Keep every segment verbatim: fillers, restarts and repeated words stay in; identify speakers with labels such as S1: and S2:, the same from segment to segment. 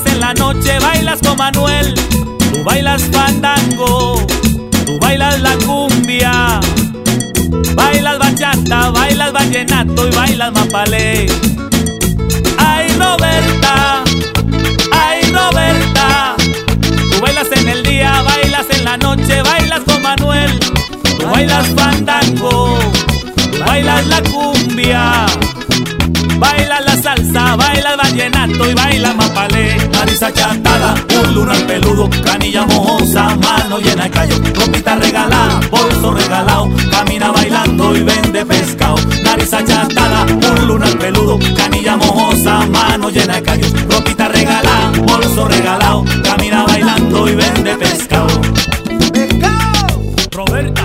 S1: en la noche, bailas con Manuel. Tú bailas fandango, tú bailas la cumbia, bailas bachata, bailas vallenato y bailas mapalé. Ay, Roberta, ay, Roberta, tú bailas en el día, bailas en la noche, bailas con Manuel. Tú bailas fandango, tú bailas la cumbia, bailas la salsa, bailas vallenato y bailas mapalé.
S2: Nariz achatada, un lunar peludo, canilla mojosa, mano llena de callo, ropita regalada, bolso regalado, camina bailando y vende pescado. Nariz achatada, un lunar peludo, canilla mojosa, mano llena de callo, ropita regalada, bolso regalado, camina bailando y vende pescado.
S1: ¡Pescado! Roberta.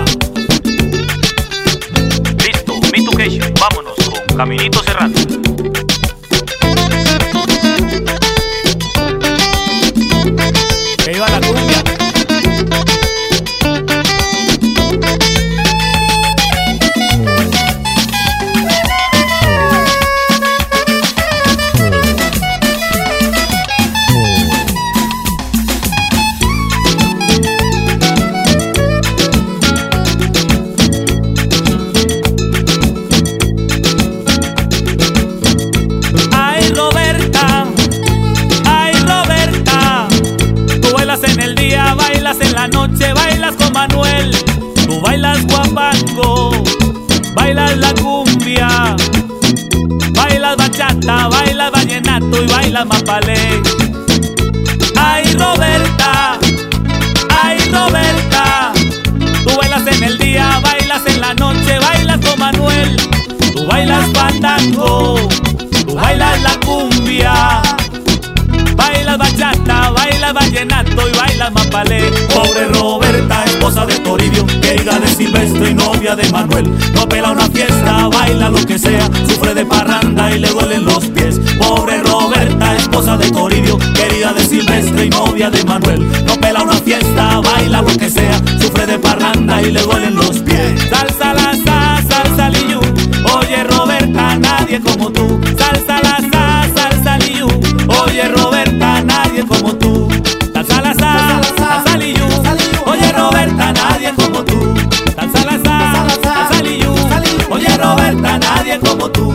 S3: Listo, Mitucation, vámonos con Caminito Serrano.
S1: Que iba la cumbia. Ay, Roberta, ay, Roberta, tú bailas en el día, bailas en la noche, bailas con Manuel. Tú bailas guapango, bailas la cumbia, bailas bachata, bailas vallenato y bailas mapalé. Ay, Roberta, ay, Roberta, tú bailas en el día, bailas en la noche, bailas con Manuel. Tú bailas fandango, tú bailas la cumbia, bailas bachata, bailas vallenato y bailas mapalé.
S2: Pobre Roberta, esposa de Toribio, querida de Silvestre y novia de Manuel. No pela una fiesta, baila lo que sea, sufre de parranda y le duelen los pies. Pobre Roberta, esposa de Toribio, querida de Silvestre y novia de Manuel. No pela una fiesta, baila lo que sea, sufre de parranda y le duelen los pies.
S1: Salsa la sa, salsa liyu, oye Roberta, nadie como tú. Salsa la sa, salsa liyu, oye Roberta, nadie como tú. Salsa la sa, salsa liyu, oye Roberta, nadie como tú. Salsa la sa, salsa liyu, oye Roberta, nadie como tú.